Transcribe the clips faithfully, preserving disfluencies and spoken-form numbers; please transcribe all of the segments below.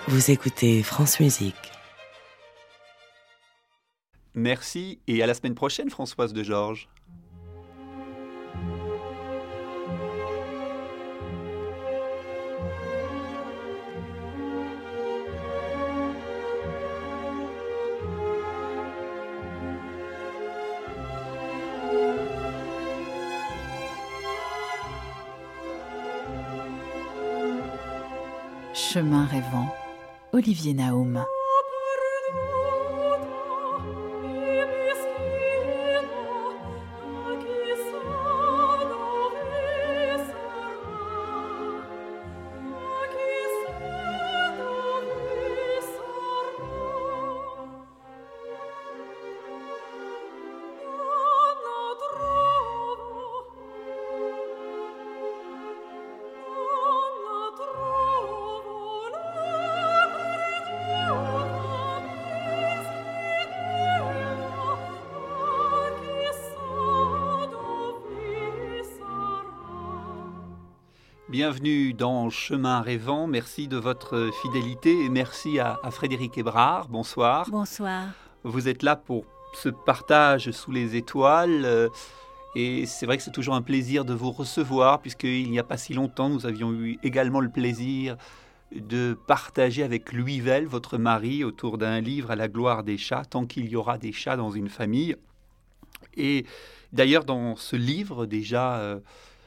Vous écoutez France Musique. Merci et à la semaine prochaine, Françoise de Georges. Chemin rêvant, Olivier Naum. Bienvenue dans Chemin rêvant, merci de votre fidélité et merci à, à Frédéric Hébrard, bonsoir. Bonsoir. Vous êtes là pour ce partage sous les étoiles euh, et c'est vrai que c'est toujours un plaisir de vous recevoir puisqu'il n'y a pas si longtemps nous avions eu également le plaisir de partager avec Louis Vell, votre mari, autour d'un livre à la gloire des chats, tant qu'il y aura des chats dans une famille. Et d'ailleurs dans ce livre déjà... Euh,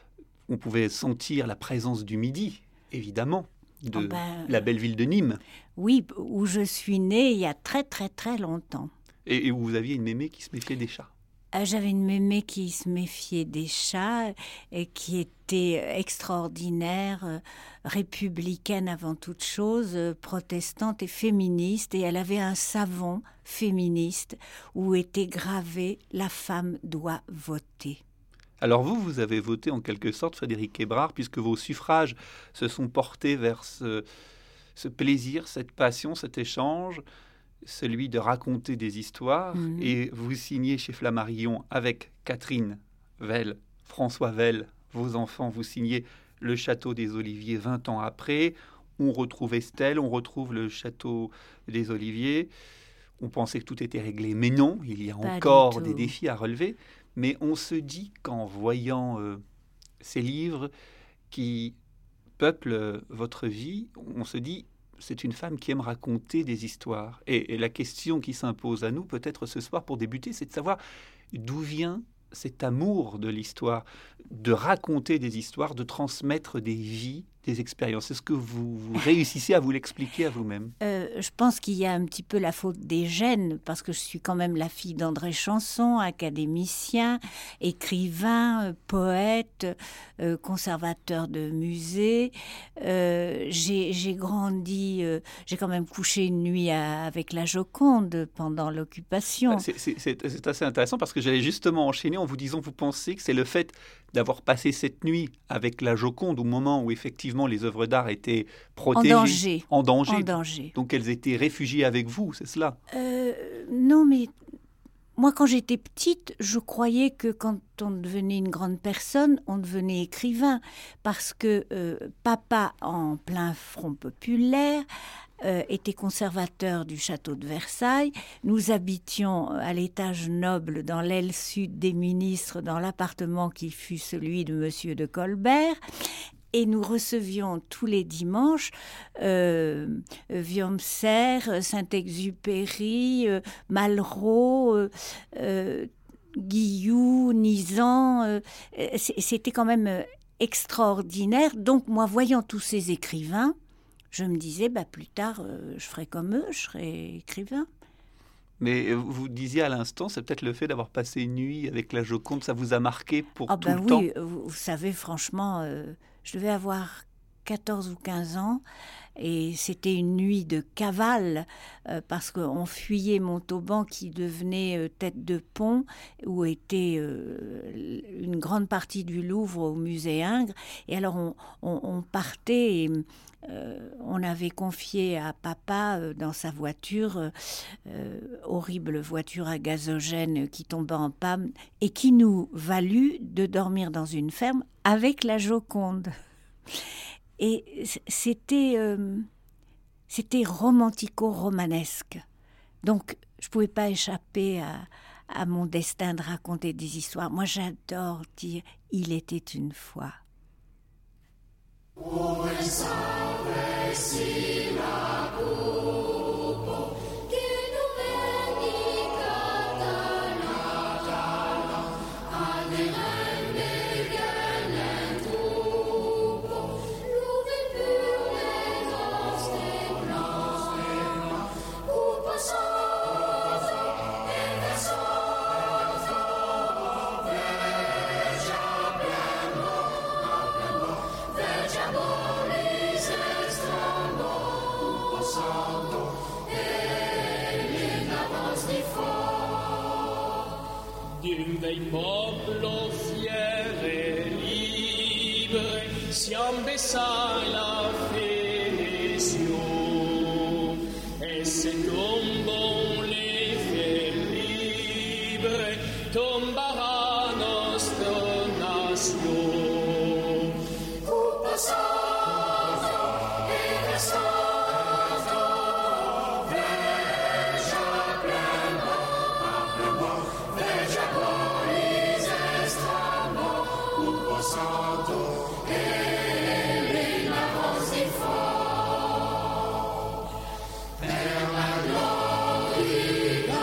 on pouvait sentir la présence du Midi, évidemment, de oh ben, la belle ville de Nîmes. Oui, où je suis née il y a très très très longtemps. Et, et où vous aviez une mémé qui se méfiait des chats. Euh, j'avais une mémé qui se méfiait des chats et qui était extraordinaire, euh, républicaine avant toute chose, euh, protestante et féministe. Et elle avait un savon féministe où était gravé « La femme doit voter ». Alors vous, vous avez voté en quelque sorte, Frédéric Hébrard, puisque vos suffrages se sont portés vers ce, ce plaisir, cette passion, cet échange, celui de raconter des histoires. Mmh. Et vous signez chez Flammarion avec Catherine Vell, François Vell, vos enfants, vous signez Le Château des Oliviers vingt ans après. On retrouve Estelle, on retrouve le Château des Oliviers. On pensait que tout était réglé, mais non, il y a Pas encore des défis à relever. Mais on se dit qu'en voyant euh, ces livres qui peuplent votre vie, on se dit c'est une femme qui aime raconter des histoires. Et, et la question qui s'impose à nous, peut-être ce soir pour débuter, c'est de savoir d'où vient cet amour de l'histoire, de raconter des histoires, de transmettre des vies, des expériences. Est-ce que vous, vous réussissez à vous l'expliquer à vous-même ? euh, Je pense qu'il y a un petit peu la faute des gènes, parce que je suis quand même la fille d'André Chanson, académicien, écrivain, euh, poète, euh, conservateur de musée. Euh, j'ai, j'ai grandi, euh, j'ai quand même couché une nuit à, avec la Joconde pendant l'occupation. C'est, c'est, c'est, c'est assez intéressant parce que j'allais justement enchaîner en vous disant, vous pensez que c'est le fait d'avoir passé cette nuit avec la Joconde au moment où effectivement les œuvres d'art étaient protégées, en danger, en danger. En danger. Donc elles étaient réfugiées avec vous, c'est cela ? euh, Non, mais moi quand j'étais petite, je croyais que quand on devenait une grande personne, on devenait écrivain, parce que euh, papa, en plein Front populaire, Euh, était conservateur du château de Versailles. Nous habitions à l'étage noble dans l'aile sud des ministres, dans l'appartement qui fut celui de Monsieur de Colbert. Et nous recevions tous les dimanches euh, Viomser, Saint-Exupéry, euh, Malraux, euh, euh, Guillou, Nizan. Euh, c'était quand même extraordinaire. Donc moi, voyant tous ces écrivains, je me disais, bah, plus tard, euh, je ferai comme eux, je serai écrivain. Mais vous disiez à l'instant, c'est peut-être le fait d'avoir passé une nuit avec la Joconde, ça vous a marqué pour oh, tout bah, le oui, temps. Vous, vous savez, franchement, euh, je devais avoir quatorze ou quinze ans et c'était une nuit de cavale euh, parce qu'on fuyait Montauban qui devenait euh, tête de pont où était euh, une grande partie du Louvre au musée Ingres. Et alors on, on, on partait et euh, on avait confié à papa euh, dans sa voiture, euh, euh, horrible voiture à gazogène qui tombait en panne et qui nous valut de dormir dans une ferme avec la Joconde. Et c'était, euh, c'était romantico-romanesque. Donc, je ne pouvais pas échapper à, à mon destin de raconter des histoires. Moi, j'adore dire « il était une fois ». Dei popolo fier e libre siam besai la félicien et se tombons les fiers libres tombera nostra nation. Coupe santo et de santo veja pleno, pleno, veja santo et l'avance des forts per la gloria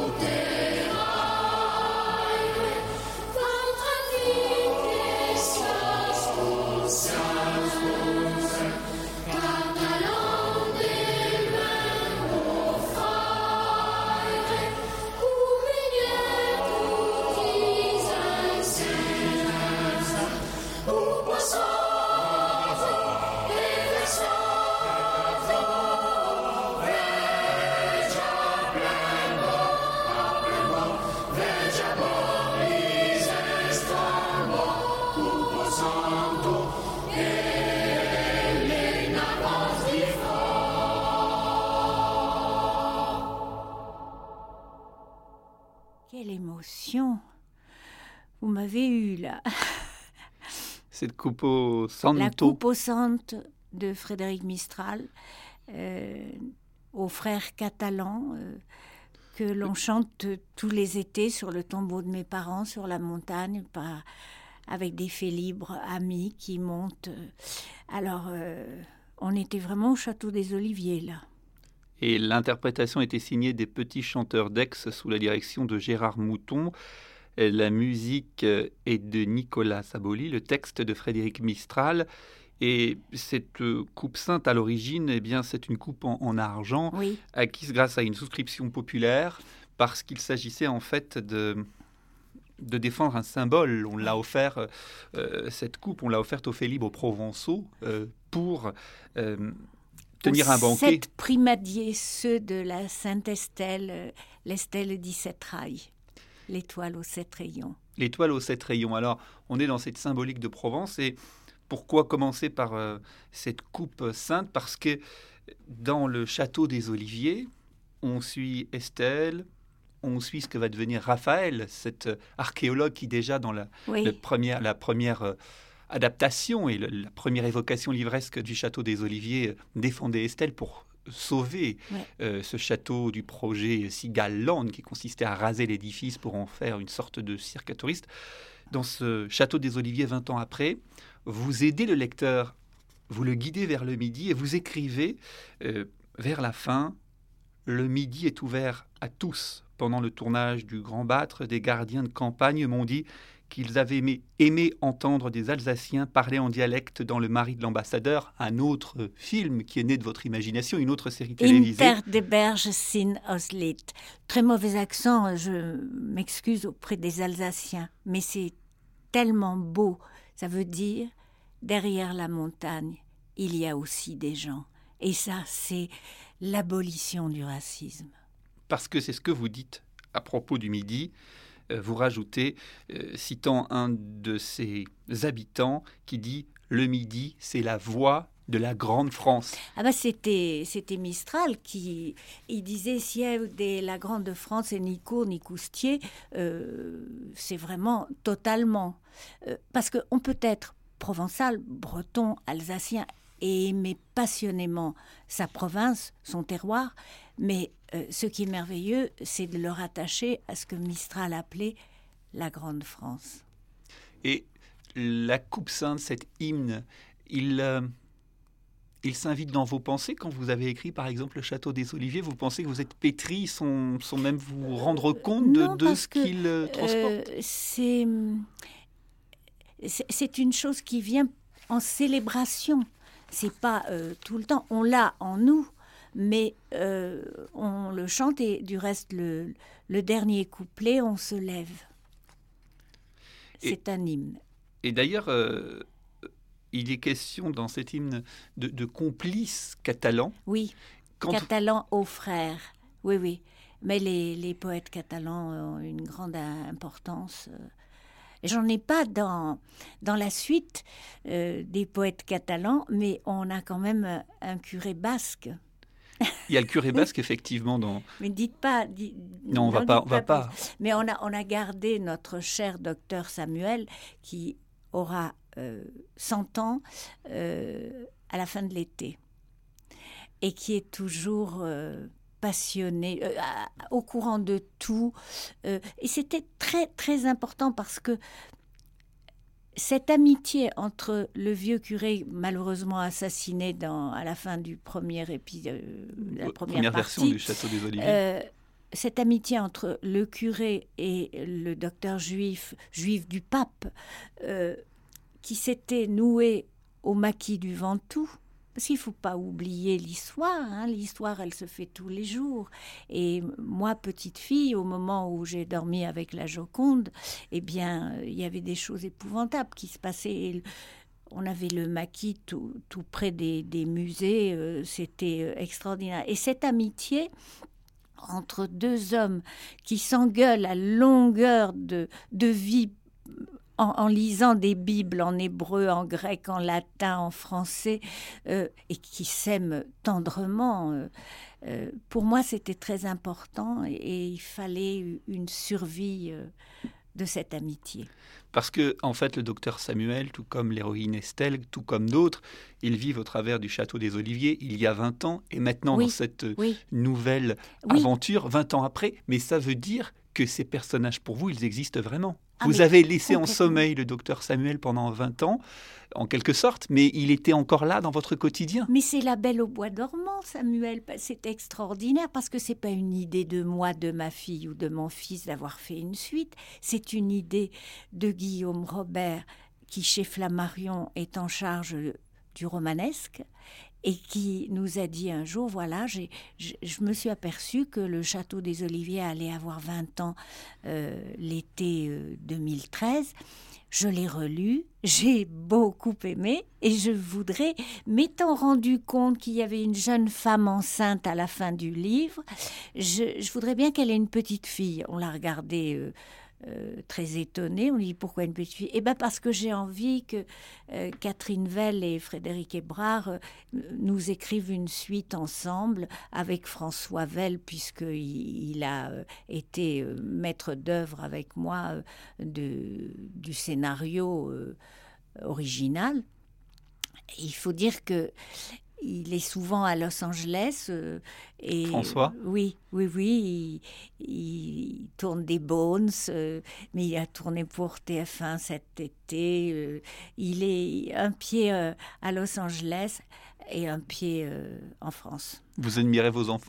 terrae votre vie science pour science car talent des mains au frère couvrir tout ainsi. Quelle émotion vous m'avez eu là. C'est le Cupo Santo. La Cupo Santo de Frédéric Mistral, euh, aux frères catalans, euh, que l'on chante tous les étés sur le tombeau de mes parents, sur la montagne, par, avec des fées libres amis qui montent. Alors, euh, on était vraiment au château des Oliviers, là. Et l'interprétation était signée des Petits Chanteurs d'Aix sous la direction de Gérard Mouton. La musique est de Nicolas Saboli, le texte de Frédéric Mistral. Et cette coupe sainte, à l'origine, eh bien, c'est une coupe en, en argent, oui, acquise grâce à une souscription populaire, parce qu'il s'agissait en fait de, de défendre un symbole. On l'a offert, euh, cette coupe, on l'a offerte aux fées libres provençaux euh, pour euh, tenir aux un banquet. Sept primadiers, ceux de la Sainte-Estelle, euh, l'Estelle dix-sept rails. L'étoile aux sept rayons. L'étoile aux sept rayons. Alors, on est dans cette symbolique de Provence. Et pourquoi commencer par euh, cette coupe sainte ? Parce que dans le château des Oliviers, on suit Estelle, on suit ce que va devenir Raphaël, cet archéologue qui déjà dans la, oui. le premier, la première euh, adaptation et le, la première évocation livresque du château des Oliviers euh, défendait Estelle pour sauver ouais. euh, ce château du projet Sigalland qui consistait à raser l'édifice pour en faire une sorte de cirque à touristes. Dans ce château des Oliviers, vingt ans après, vous aidez le lecteur, vous le guidez vers le midi et vous écrivez euh, vers la fin, le midi est ouvert à tous. Pendant le tournage du Grand Bâtre, des gardiens de campagne m'ont dit qu'ils avaient aimé, aimé entendre des Alsaciens parler en dialecte dans Le Mari de l'ambassadeur, un autre film qui est né de votre imagination, une autre série télévisée. Inter de Berge sin Oslit. Très mauvais accent, je m'excuse auprès des Alsaciens, mais c'est tellement beau. Ça veut dire, derrière la montagne, il y a aussi des gens. Et ça, c'est l'abolition du racisme. Parce que c'est ce que vous dites à propos du Midi. Vous rajoutez, euh, citant un de ses habitants, qui dit « Le Midi, c'est la voix de la grande France ». Ah ben c'était, c'était Mistral qui il disait « Si de la grande France et ni cour ni coustier, euh, c'est vraiment totalement. Euh, parce qu'on peut être provençal, breton, alsacien, et aimer passionnément sa province, son terroir. Mais euh, ce qui est merveilleux, c'est de le rattacher à ce que Mistral appelait la Grande France. Et la Coupe Sainte, cet hymne, il, euh, il s'invite dans vos pensées quand vous avez écrit, par exemple, le Château des Oliviers. Vous pensez que vous êtes pétri sans, sans même vous rendre compte de, Non, de parce ce que, qu'il euh, transporte euh, c'est, c'est, c'est une chose qui vient en célébration. C'est pas euh, tout le temps. On l'a en nous, mais euh, on le chante et du reste, le, le dernier couplet, on se lève. C'est Et- un hymne. Et d'ailleurs, euh, il est question dans cet hymne de, de complices catalans. Oui, Quand- catalan aux frères. Oui, oui. Mais les, les poètes catalans ont une grande importance. euh. J'en ai pas dans, dans la suite euh, des poètes catalans, mais on a quand même euh, un curé basque. Il y a le curé basque, effectivement, dans... Mais dites pas... di- Non, on va pas, dites on va pas. plus. Mais on a, on a gardé notre cher docteur Samuel, qui aura euh, cent ans euh, à la fin de l'été, et qui est toujours euh, passionné, euh, à- au courant de tout. Euh, et c'était très, très important parce que cette amitié entre le vieux curé, malheureusement assassiné dans, à la fin du premier épisode, la Ouais, première, première partie, version du Château des Oliviers. euh, cette amitié entre le curé et le docteur juif, juif du pape, euh, qui s'était nouée au maquis du Ventoux, parce qu'il ne faut pas oublier l'histoire, hein, l'histoire elle se fait tous les jours. Et moi, petite fille, au moment où j'ai dormi avec la Joconde, eh bien, il y avait des choses épouvantables qui se passaient. Et on avait le maquis tout, tout près des, des musées, euh, c'était euh, extraordinaire. Et cette amitié entre deux hommes qui s'engueulent à longueur de, de vie en, en lisant des bibles en hébreu, en grec, en latin, en français, euh, et qui s'aiment tendrement. euh, euh, pour moi, c'était très important et, et il fallait une survie euh, de cette amitié. Parce que, en fait, le docteur Samuel, tout comme l'héroïne Estelle, tout comme d'autres, ils vivent au travers du Château des Oliviers il y a vingt ans, et maintenant Oui, dans cette euh, Oui, nouvelle Oui. aventure, vingt ans après. Mais ça veut dire que ces personnages, pour vous, ils existent vraiment. Ah, Vous mais avez laissé en complètement. sommeil le docteur Samuel pendant vingt ans, en quelque sorte, mais il était encore là dans votre quotidien. mais c'est la Belle au bois dormant, Samuel. C'est extraordinaire parce que c'est pas une idée de moi, de ma fille ou de mon fils d'avoir fait une suite. C'est une idée de Guillaume Robert qui, chez Flammarion, est en charge du romanesque et qui nous a dit un jour, voilà, j'ai, je, je me suis aperçue que le Château des Oliviers allait avoir vingt ans euh, l'été euh, deux mille treize. Je l'ai relu, j'ai beaucoup aimé et je voudrais, m'étant rendu compte qu'il y avait une jeune femme enceinte à la fin du livre, je, je voudrais bien qu'elle ait une petite fille. On l'a regardée euh, euh, très étonnée, on lui dit pourquoi une petite fille ? Eh bien parce que j'ai envie que euh, Catherine Vell et Frédéric Hébrard euh, nous écrivent une suite ensemble avec François Vell, puisqu'il il a euh, été euh, maître d'œuvre avec moi euh, de, du scénario euh, original. Et il faut dire que il est souvent à Los Angeles. Euh, et, François ? Oui, oui, oui. Il, il tourne des Bones, euh, mais il a tourné pour T F un cet été. Euh, il est un pied euh, à Los Angeles et un pied euh, en France. Vous admirez vos enfants ?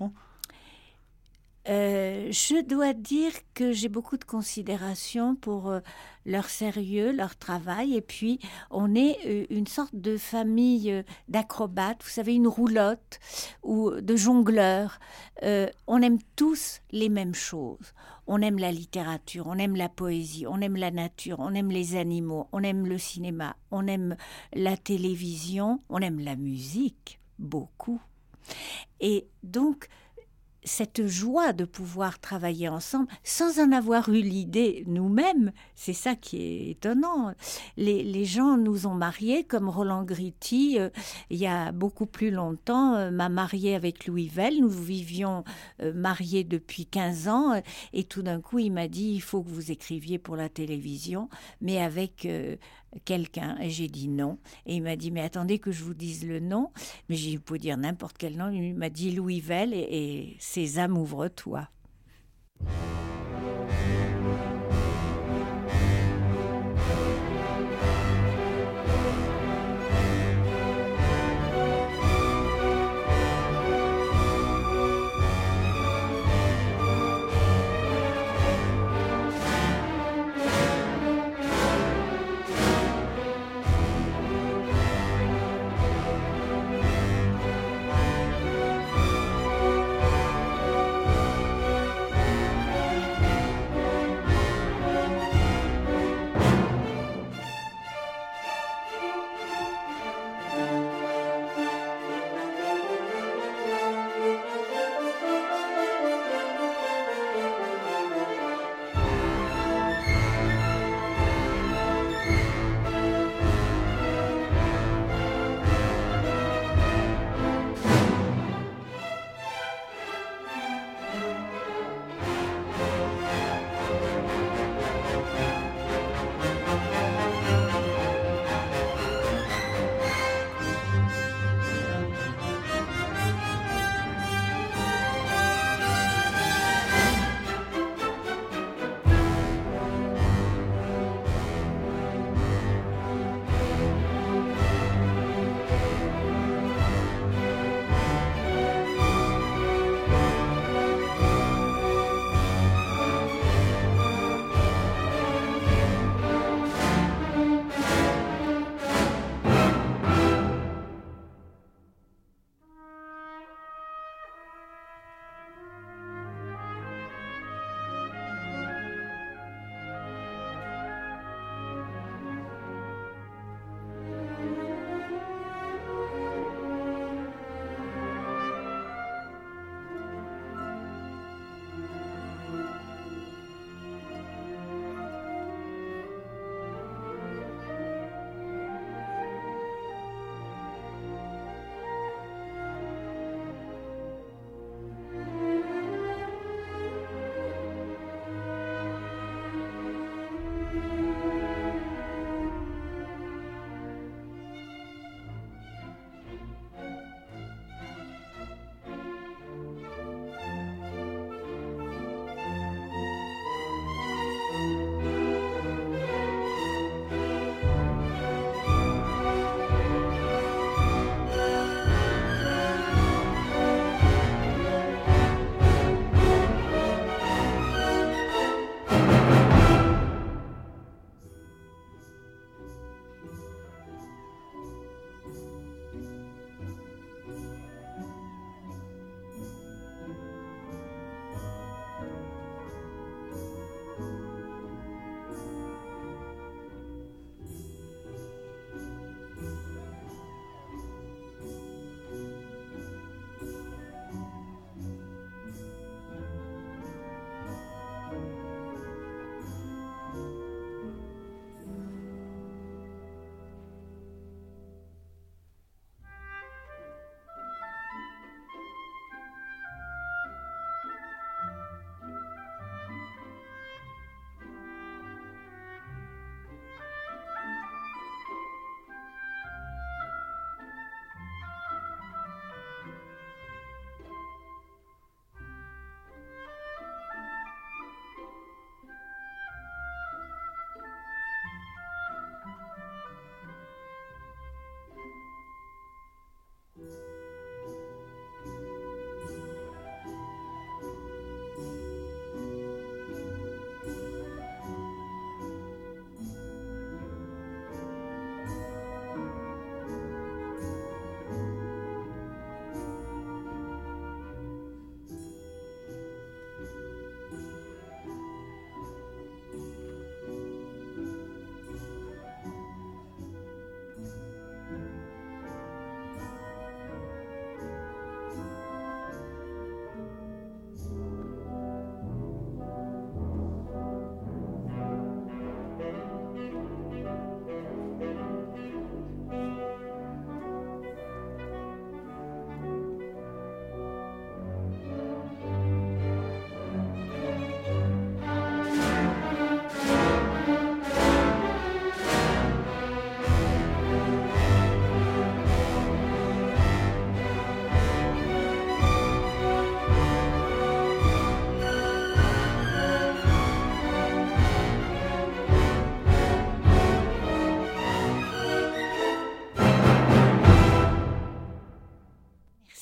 Euh, je dois dire que j'ai beaucoup de considération pour euh, leur sérieux, leur travail. Et puis, on est euh, une sorte de famille euh, d'acrobates, vous savez, une roulotte ou de jongleurs. Euh, on aime tous les mêmes choses. On aime la littérature, on aime la poésie, on aime la nature, on aime les animaux, on aime le cinéma, on aime la télévision, on aime la musique, beaucoup. Et donc, cette joie de pouvoir travailler ensemble sans en avoir eu l'idée nous-mêmes, c'est ça qui est étonnant. Les, les gens nous ont mariés, comme Roland Gritti, euh, il y a beaucoup plus longtemps, euh, m'a mariée avec Louis Vell. Nous vivions euh, mariés depuis quinze ans, euh, et tout d'un coup, il m'a dit, il faut que vous écriviez pour la télévision, mais avec... Euh, quelqu'un. Et j'ai dit non. Et il m'a dit, mais attendez que je vous dise le nom. Mais j'ai dit, vous pouvez dire n'importe quel nom. Il m'a dit Louis Vell et, et Sésame, ouvre-toi.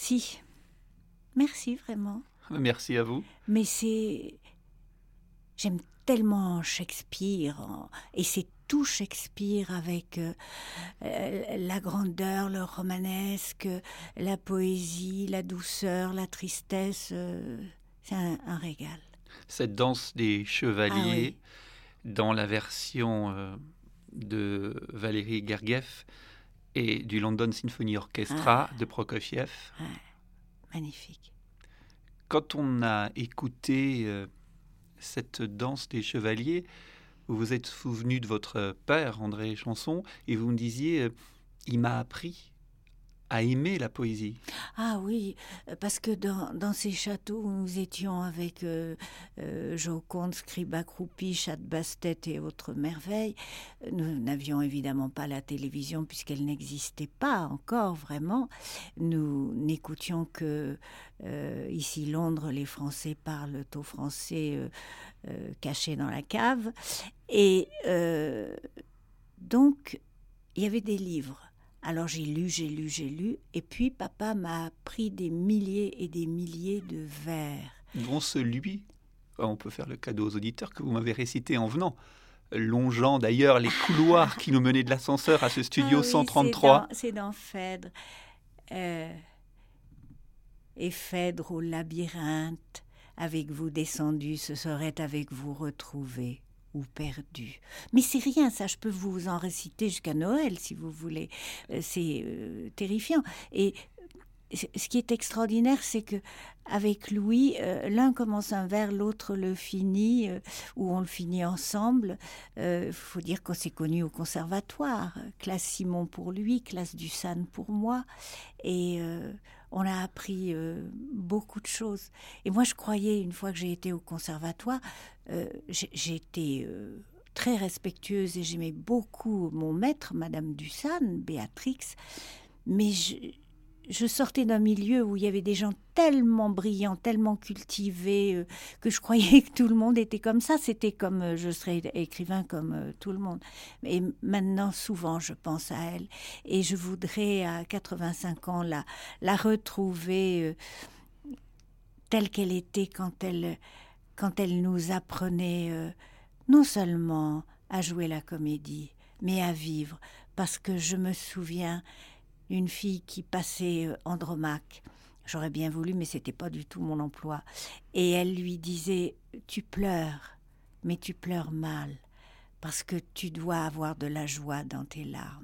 merci. Merci vraiment. Merci à vous. Mais c'est... J'aime tellement Shakespeare, et c'est tout Shakespeare avec euh, la grandeur, le romanesque, la poésie, la douceur, la tristesse. Euh, c'est un, un régal. Cette danse des chevaliers, Ah oui. dans la version euh, de Valérie Gergiev et du London Symphony Orchestra Ah. de Prokofiev. Ouais, magnifique. Quand on a écouté euh, cette danse des chevaliers, vous vous êtes souvenu de votre père, André Chanson, et vous me disiez, euh, il m'a appris à aimer la poésie. Ah oui, parce que dans, dans ces châteaux où nous étions avec euh, euh, Joconde, Scribe accroupi, Chat de Bastet et autres merveilles, nous n'avions évidemment pas la télévision puisqu'elle n'existait pas encore vraiment. Nous n'écoutions que euh, ici Londres, les Français parlent au français euh, euh, caché dans la cave. Et euh, donc, il y avait des livres. Alors j'ai lu, j'ai lu, j'ai lu, et puis papa m'a appris des milliers et des milliers de vers. Dont celui, on peut faire le cadeau aux auditeurs, que vous m'avez récité en venant, longeant d'ailleurs les couloirs qui nous menaient de l'ascenseur à ce studio ah oui, cent trente-trois. C'est dans, c'est dans Phèdre. Euh, et Phèdre au labyrinthe, avec vous descendu, ce serait avec vous retrouvé ou perdu. Mais c'est rien, ça, je peux vous en réciter jusqu'à Noël, si vous voulez. Euh, c'est euh, terrifiant. Et ce qui est extraordinaire, c'est que avec Louis, euh, l'un commence un vers, l'autre le finit, euh, ou on le finit ensemble. Il euh, faut dire qu'on s'est connus au conservatoire. Classe Simon pour lui, classe Dussane pour moi. Et euh, on a appris euh, beaucoup de choses. Et moi, je croyais, une fois que j'ai été au conservatoire, euh, j'ai, j'ai été euh, très respectueuse et j'aimais beaucoup mon maître, Madame Dussane, Béatrix. Mais je... Je sortais d'un milieu où il y avait des gens tellement brillants, tellement cultivés, euh, que je croyais que tout le monde était comme ça. C'était comme, euh, je serais écrivain comme euh, tout le monde. Et maintenant, souvent, je pense à elle. Et je voudrais, à quatre-vingt-cinq ans, la, la retrouver euh, telle qu'elle était quand elle, quand elle nous apprenait euh, non seulement à jouer la comédie, mais à vivre. Parce que je me souviens... une fille qui passait euh, Andromaque. J'aurais bien voulu, mais c'était pas du tout mon emploi. Et elle lui disait, tu pleures, mais tu pleures mal, parce que tu dois avoir de la joie dans tes larmes.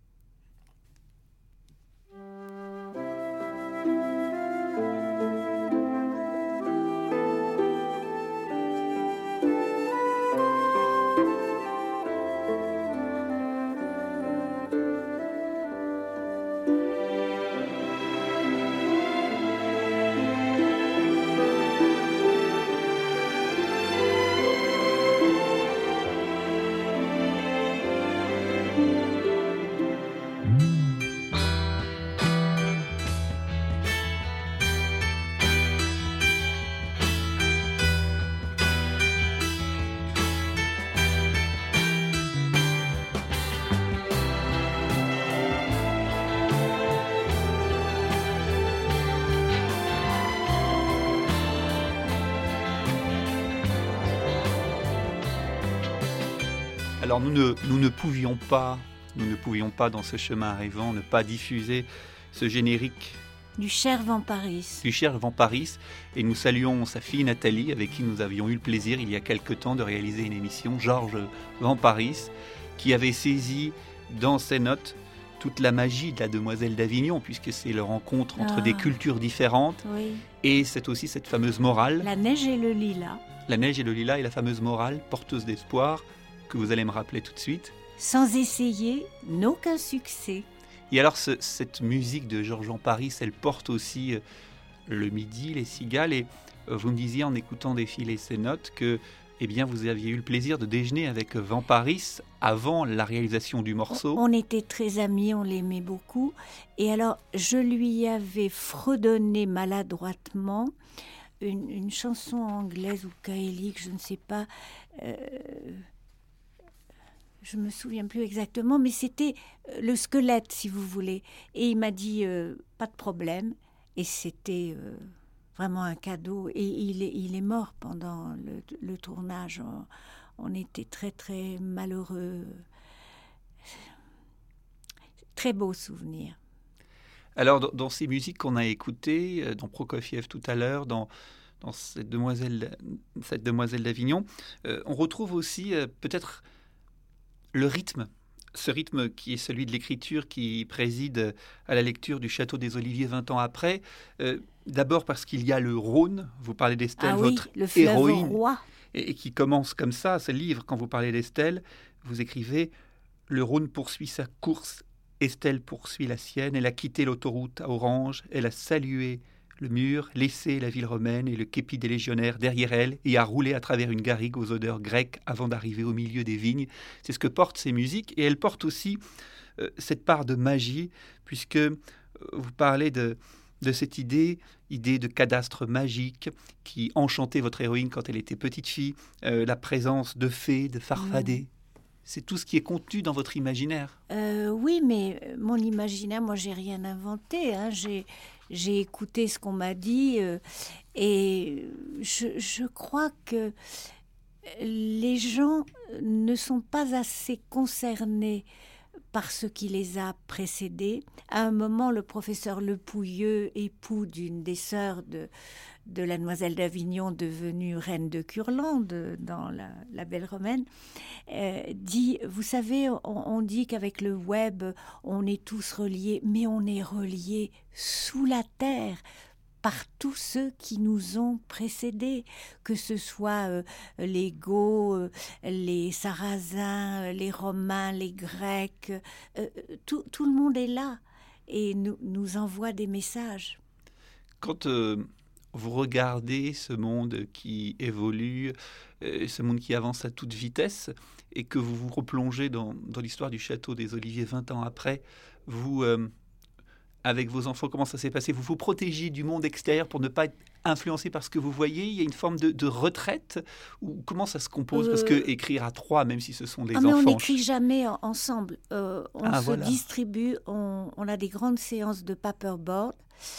Alors nous ne, nous ne pouvions pas, nous ne pouvions pas dans ce chemin arrivant ne pas diffuser ce générique du cher Vamparis. Du cher Vamparis, et nous saluons sa fille Nathalie, avec qui nous avions eu le plaisir il y a quelque temps de réaliser une émission, Georges Vamparis, qui avait saisi dans ses notes toute la magie de la demoiselle d'Avignon, puisque c'est la rencontre entre ah. des cultures différentes, oui. Et c'est aussi cette fameuse morale. La neige et le lilas. La neige et le lilas et la fameuse morale porteuse d'espoir, que vous allez me rappeler tout de suite. Sans essayer, n'aucun succès. Et alors, ce, cette musique de Georges Vamparis, elle porte aussi euh, le midi, les cigales. Et euh, vous me disiez, en écoutant défiler ces notes, que eh bien, vous aviez eu le plaisir de déjeuner avec Vamparis avant la réalisation du morceau. On, on était très amis, on l'aimait beaucoup. Et alors, je lui avais fredonné maladroitement une, une chanson anglaise ou gaélique, je ne sais pas... Euh, je me souviens plus exactement, mais c'était le squelette, si vous voulez. Et il m'a dit, euh, pas de problème. et c'était euh, vraiment un cadeau. Et il est, il est mort pendant le, le tournage. On, on était très, très malheureux. Très beau souvenir. Alors, dans, dans ces musiques qu'on a écoutées, euh, dans Prokofiev tout à l'heure, dans, dans cette demoiselle, cette demoiselle d'Avignon, euh, on retrouve aussi euh, peut-être le rythme, ce rythme qui est celui de l'écriture qui préside à la lecture du Château des Oliviers vingt ans après. Euh, d'abord parce qu'il y a le Rhône, vous parlez d'Estelle, Ah oui, votre le fleuve héroïne, roi. et, et qui commence comme ça, ce livre, quand vous parlez d'Estelle, vous écrivez « Le Rhône poursuit sa course, Estelle poursuit la sienne, elle a quitté l'autoroute à Orange, elle a salué le mur, laissé la ville romaine et le képi des légionnaires derrière elle et a roulé à travers une garrigue aux odeurs grecques avant d'arriver au milieu des vignes. » C'est ce que portent ces musiques, et elles portent aussi euh, cette part de magie, puisque euh, vous parlez de, de cette idée, idée de cadastre magique qui enchantait votre héroïne quand elle était petite fille, euh, la présence de fées, de farfadets. Mmh. C'est tout ce qui est contenu dans votre imaginaire. Euh, oui, mais mon imaginaire, moi, j'ai rien inventé. Hein. J'ai, j'ai écouté ce qu'on m'a dit euh, et je, je crois que les gens ne sont pas assez concernés par ce qui les a précédés. À un moment, le professeur Le Pouilleux, époux d'une des sœurs de, de la demoiselle d'Avignon, devenue reine de Curlande dans la, la Belle Romaine, euh, dit, vous savez, on, on dit qu'avec le web, on est tous reliés, mais on est reliés sous la terre, par tous ceux qui nous ont précédés, que ce soit euh, les Goths, euh, les Sarrasins, euh, les Romains, les Grecs, euh, tout, tout le monde est là et nous, nous envoie des messages. Quand euh, vous regardez ce monde qui évolue, euh, ce monde qui avance à toute vitesse, et que vous vous replongez dans, dans l'histoire du Château des Oliviers vingt ans après, vous... Euh, avec vos enfants, comment ça s'est passé? Vous vous protégez du monde extérieur pour ne pas être influencé par ce que vous voyez? Il y a une forme de, de retraite? Ou comment ça se compose? euh... Parce que écrire à trois, même si ce sont des ah, enfants... Mais on n'écrit jamais ensemble. Euh, on ah, se voilà. distribue, on, on a des grandes séances de paperboard.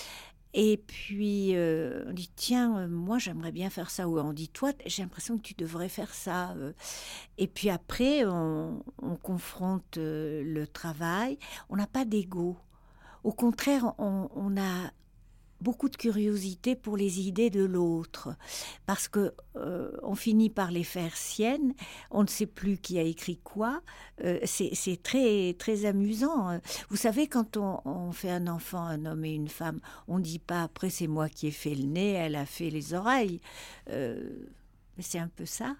Et puis, euh, on dit, tiens, euh, moi, j'aimerais bien faire ça. Ou on dit, toi, j'ai l'impression que tu devrais faire ça. Et puis après, on, on confronte euh, le travail. On n'a pas d'ego. Au contraire, on, on a beaucoup de curiosité pour les idées de l'autre, parce que euh, on finit par les faire siennes. On ne sait plus qui a écrit quoi. Euh, c'est, c'est très très amusant. Vous savez, quand on, on fait un enfant, un homme et une femme, on dit pas après c'est moi qui ai fait le nez, elle a fait les oreilles. Euh, c'est un peu ça.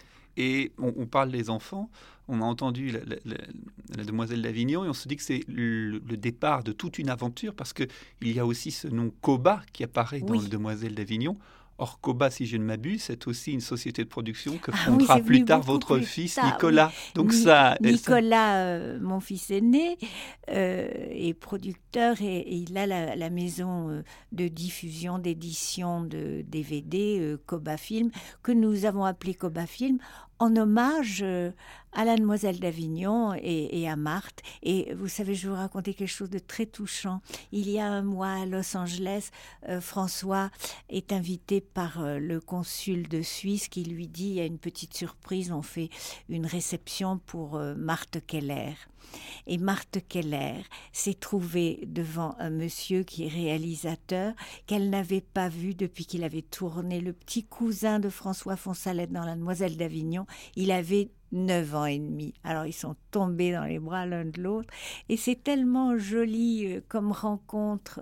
Et on, on parle des enfants, on a entendu la, la, la, la demoiselle d'Avignon et on se dit que c'est le, le départ de toute une aventure, parce qu'il y a aussi ce nom Koba qui apparaît dans oui. la demoiselle d'Avignon. Or, Koba, si je ne m'abuse, c'est aussi une société de production que ah fondera oui, plus tard votre fils tard, Nicolas. Oui. Donc Ni- ça, Nicolas, ça... Euh, mon fils aîné, euh, est producteur et, et il a la, la maison euh, de diffusion, d'édition de D V D, euh, Koba Film, que nous avons appelé Koba Film, en hommage euh, à la demoiselle d'Avignon et, et à Marthe. Et vous savez, je vais vous raconter quelque chose de très touchant. Il y a un mois à Los Angeles, euh, François est invité par euh, le consul de Suisse qui lui dit, il y a une petite surprise, on fait une réception pour euh, Marthe Keller. Et Marthe Keller s'est trouvée devant un monsieur qui est réalisateur, qu'elle n'avait pas vu depuis qu'il avait tourné le petit cousin de François Fonsalette dans La Demoiselle d'Avignon. Il avait neuf ans et demi. Alors ils sont tombés dans les bras l'un de l'autre. Et c'est tellement joli euh, comme rencontre.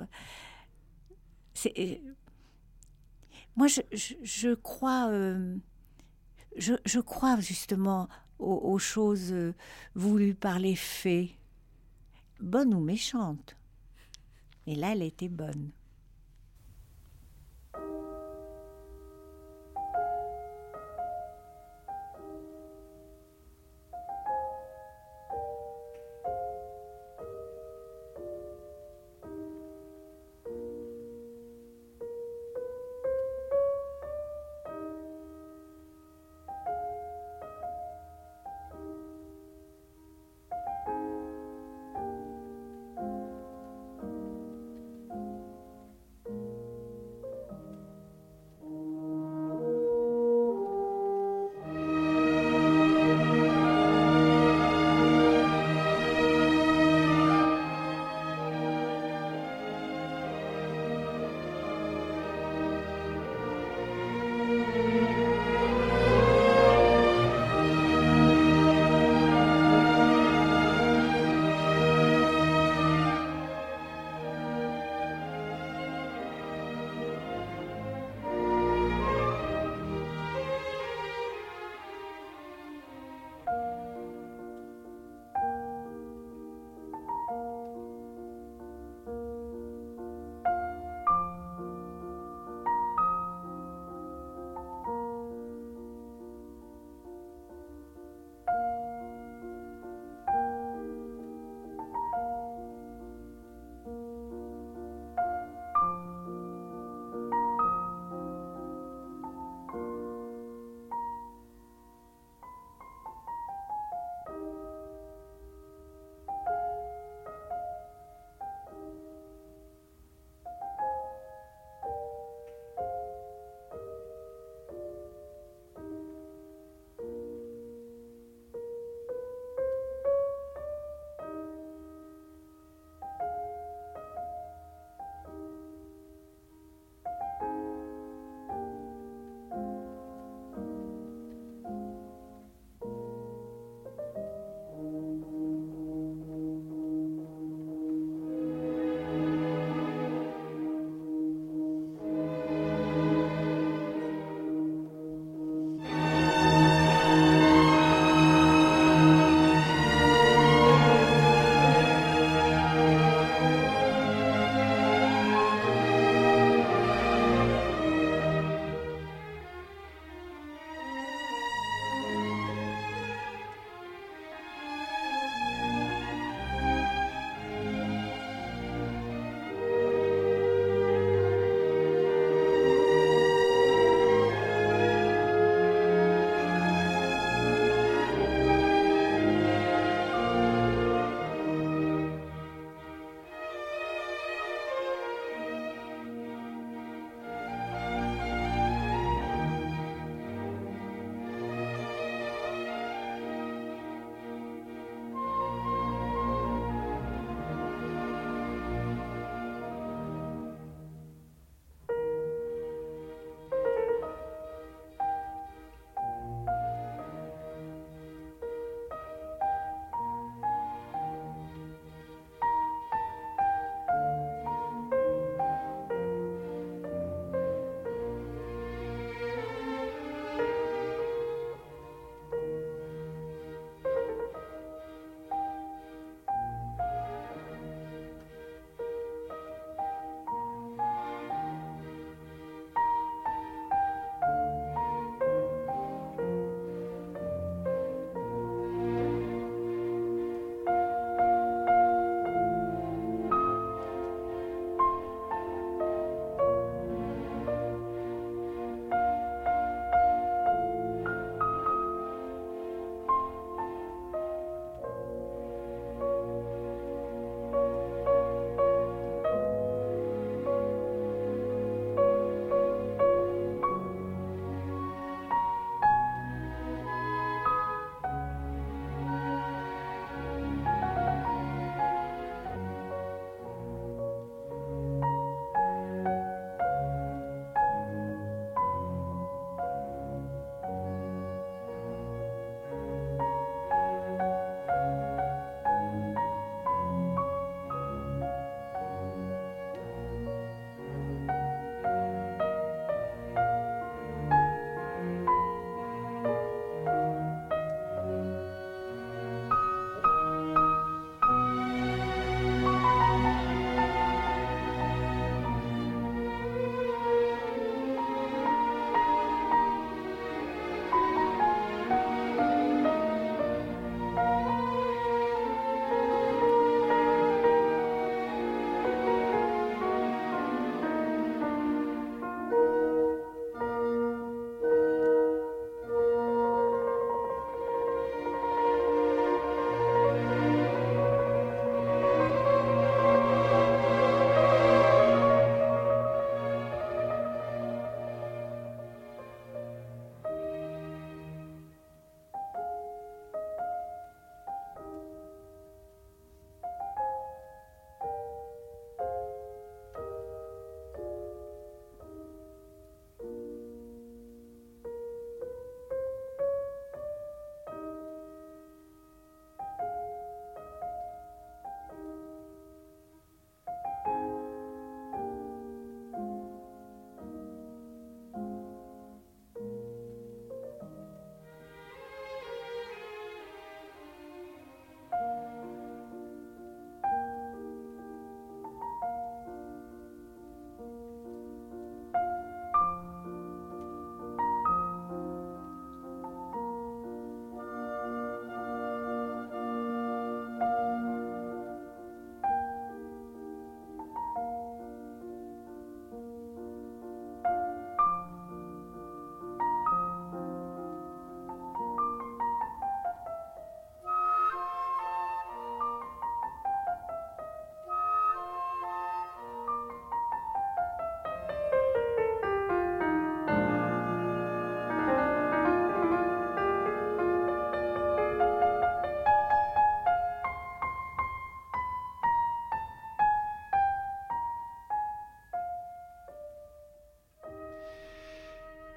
C'est... Euh... Moi, je, je, je crois... Euh... Je, je crois justement... Aux, aux choses euh, voulues par les fées, bonnes ou méchantes. Et là, elle était bonne.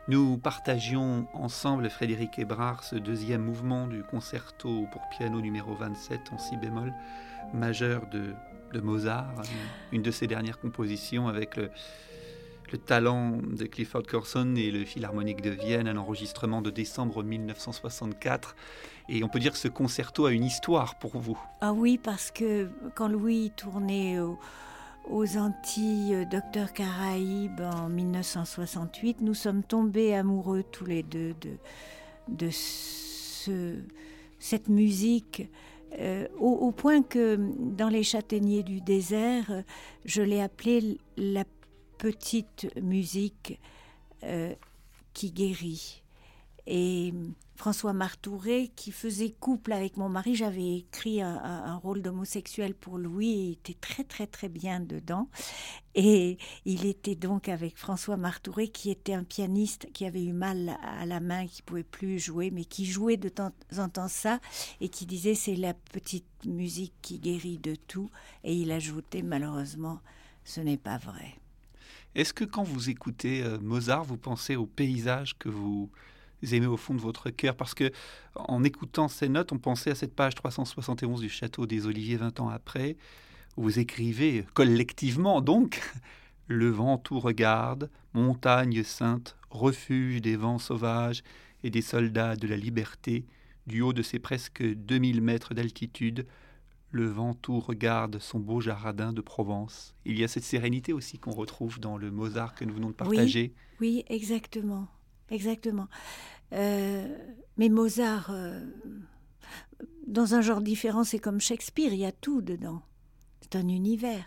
Nous partagions ensemble, Frédéric Hébrard, ce deuxième mouvement du concerto pour piano numéro vingt-sept en si bémol majeur de, de Mozart, une de ses dernières compositions avec le, le talent de Clifford Curzon et le Philharmonique de Vienne, un enregistrement de décembre mille neuf cent soixante-quatre. Et on peut dire que ce concerto a une histoire pour vous. Ah oui, parce que quand Louis tournait au, aux Antilles, euh, Docteur Caraïbe en mille neuf cent soixante-huit, nous sommes tombés amoureux tous les deux de, de ce, cette musique, euh, au, au point que dans Les Châtaigniers du désert, euh, je l'ai appelée la petite musique euh, qui guérit. Et François Marthouret, qui faisait couple avec mon mari, j'avais écrit un, un, un rôle d'homosexuel pour Louis, et il était très très très bien dedans. Et il était donc avec François Marthouret, qui était un pianiste qui avait eu mal à la main, qui ne pouvait plus jouer, mais qui jouait de temps en temps ça, et qui disait c'est la petite musique qui guérit de tout. Et il ajoutait malheureusement, ce n'est pas vrai. Est-ce que quand vous écoutez euh, Mozart, vous pensez au paysage que vous aimez au fond de votre cœur? Parce que en écoutant ces notes, on pensait à cette page trois cent soixante et onze du Château des Oliviers vingt ans après, où vous écrivez collectivement donc « Le vent tout regarde, montagne sainte, refuge des vents sauvages et des soldats de la liberté, du haut de ses presque deux mille mètres d'altitude, le vent tout regarde son beau jardin de Provence ». Il y a cette sérénité aussi qu'on retrouve dans le Mozart que nous venons de partager. Oui, oui, exactement. Exactement. Euh, mais Mozart, euh, dans un genre différent, c'est comme Shakespeare, il y a tout dedans. C'est un univers.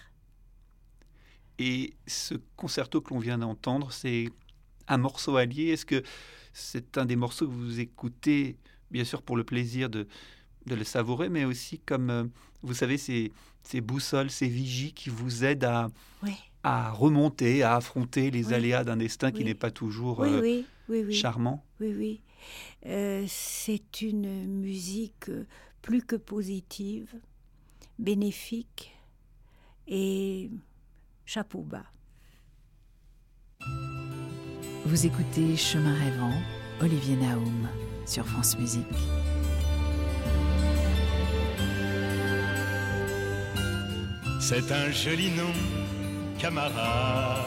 Et ce concerto que l'on vient d'entendre, c'est un morceau allié. Est-ce que c'est un des morceaux que vous écoutez, bien sûr pour le plaisir de, de le savourer, mais aussi comme, euh, vous savez, ces, ces boussoles, ces vigies qui vous aident à, oui. à remonter, à affronter les oui. aléas d'un destin oui. qui n'est pas toujours oui, euh, oui, oui, oui. charmant? Oui, oui. Euh, c'est une musique plus que positive, bénéfique et chapeau bas. Vous écoutez Chemin rêvant, Olivier Naoum sur France Musique. C'est un joli nom, camarade.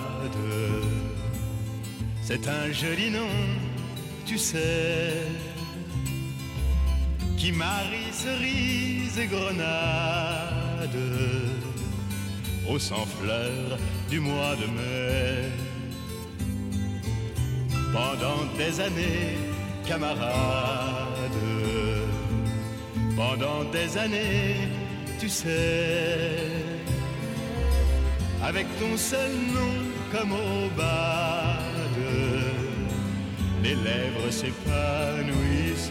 C'est un joli nom, tu sais, qui marie cerises et grenades au sang fleur du mois de mai. Pendant des années, camarade, pendant des années, tu sais, avec ton seul nom comme aubade, les lèvres s'épanouissent.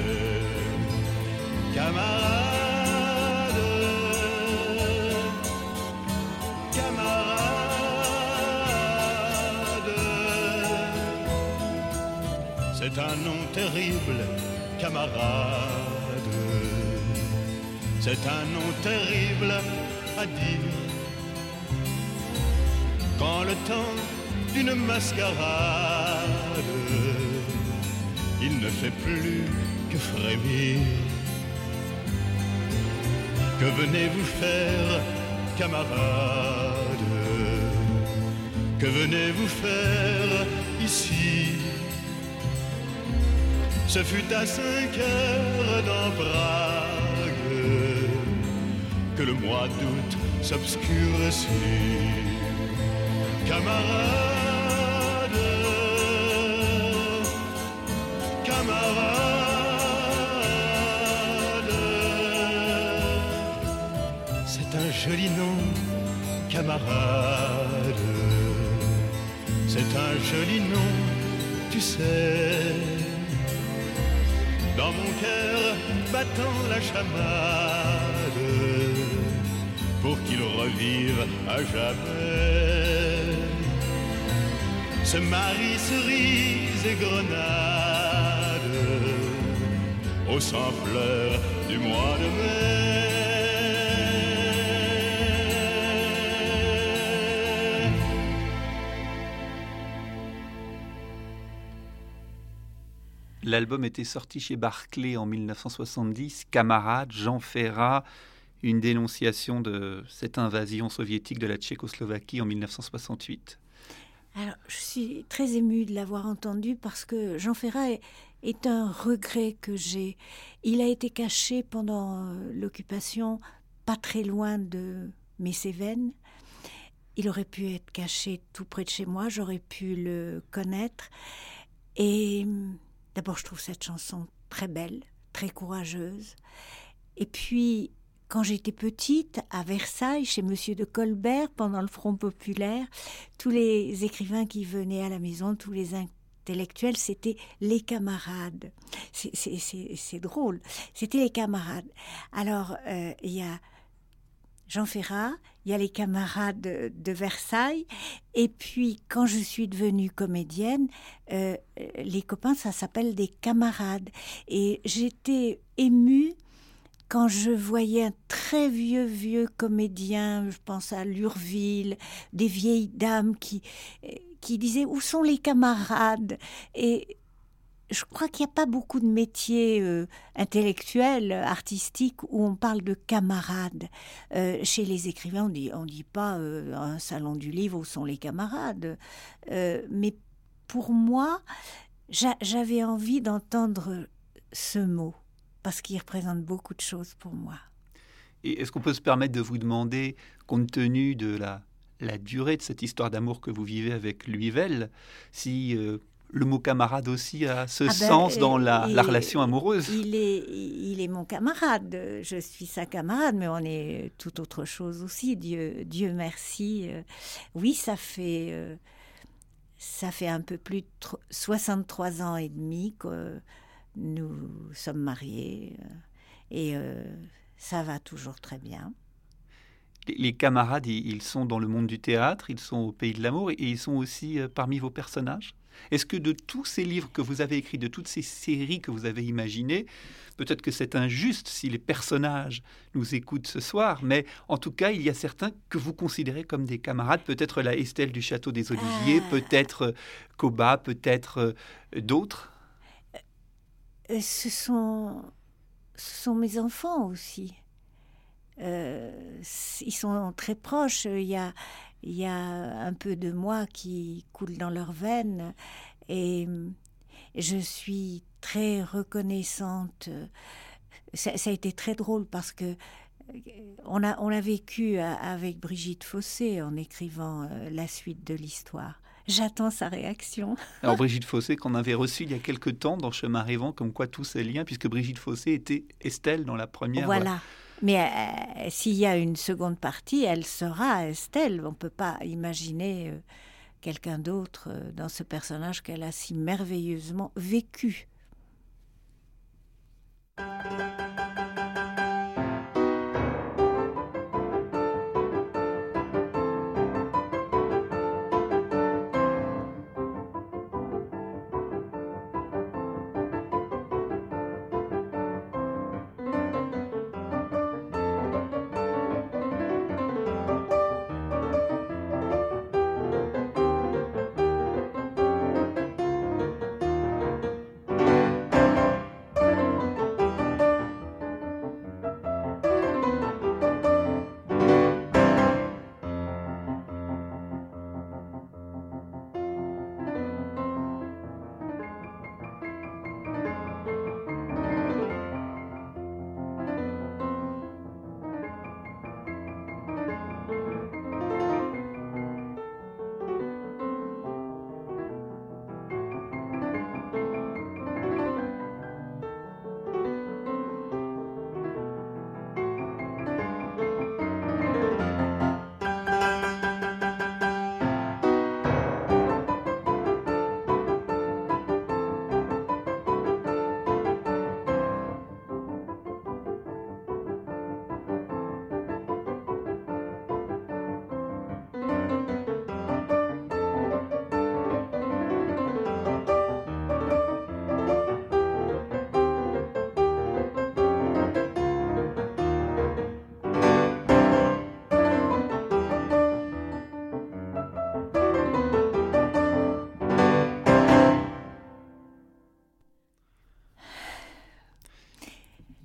Camarade, camarade, c'est un nom terrible, camarade, c'est un nom terrible à dire. Quand le temps d'une mascarade, il ne fait plus que frémir. Que venez-vous faire, camarade? Que venez-vous faire ici? Ce fut à cinq heures dans Prague que le mois d'août s'obscurcit. Camarade, camarade, c'est un joli nom, camarade, c'est un joli nom, tu sais, dans mon cœur battant la chamade, pour qu'il revive à jamais. Se marie cerises et grenades au sang fleur du mois de mai. L'album était sorti chez Barclay en mille neuf cent soixante-dix. Camarade, Jean Ferrat, une dénonciation de cette invasion soviétique de la Tchécoslovaquie en mille neuf cent soixante-huit. Alors, je suis très émue de l'avoir entendu parce que Jean Ferrat est, est un regret que j'ai. Il a été caché pendant euh, l'occupation, pas très loin de mes Cévennes. Il aurait pu être caché tout près de chez moi, j'aurais pu le connaître. Et d'abord, je trouve cette chanson très belle, très courageuse. Et puis, quand j'étais petite, à Versailles, chez Monsieur de Colbert, pendant le Front populaire, tous les écrivains qui venaient à la maison, tous les intellectuels, c'était les camarades. C'est, c'est, c'est, c'est drôle, c'était les camarades. Alors, euh, il y a Jean Ferrat, il y a les camarades de, de Versailles, et puis quand je suis devenue comédienne, euh, les copains, ça s'appelle des camarades. Et j'étais émue quand je voyais un très vieux, vieux comédien, je pense à Lurville, des vieilles dames qui, qui disaient « Où sont les camarades ?» Et je crois qu'il n'y a pas beaucoup de métiers euh, intellectuels, artistiques, où on parle de camarades. Euh, chez les écrivains, on dit, on dit pas euh, un salon du livre où sont les camarades. Euh, mais pour moi, j'a, j'avais envie d'entendre ce mot, parce qu'il représente beaucoup de choses pour moi. Et est-ce qu'on peut se permettre de vous demander, compte tenu de la, la durée de cette histoire d'amour que vous vivez avec Luivelle, si... Euh, le mot camarade aussi a ce ah ben, sens dans la, la relation amoureuse. Il est, il est mon camarade. Je suis sa camarade, mais on est tout autre chose aussi. Dieu, Dieu merci. Oui, ça fait, ça fait un peu plus de soixante-trois ans et demi que nous sommes mariés. Et ça va toujours très bien. Les camarades, ils sont dans le monde du théâtre, ils sont au Pays de l'amour et ils sont aussi parmi vos personnages. Est-ce que de tous ces livres que vous avez écrits, de toutes ces séries que vous avez imaginées, peut-être que c'est injuste si les personnages nous écoutent ce soir, mais en tout cas, il y a certains que vous considérez comme des camarades, peut-être la Estelle du Château des Oliviers, ah. peut-être Koba, peut-être d'autres. Ce sont, ce sont mes enfants aussi. Euh, ils sont très proches. Il y a, il y a un peu de moi qui coule dans leurs veines et je suis très reconnaissante. Ça, ça a été très drôle parce que on a, on a vécu avec Brigitte Fossé en écrivant la suite de l'histoire. J'attends sa réaction. Alors Brigitte Fossé, qu'on avait reçue il y a quelque temps dans Chemin Rêvant, comme quoi tous ces liens, puisque Brigitte Fossé était Estelle dans la première. Voilà. Mais euh, s'il y a une seconde partie, elle sera Estelle. On ne peut pas imaginer euh, quelqu'un d'autre euh, dans ce personnage qu'elle a si merveilleusement vécu.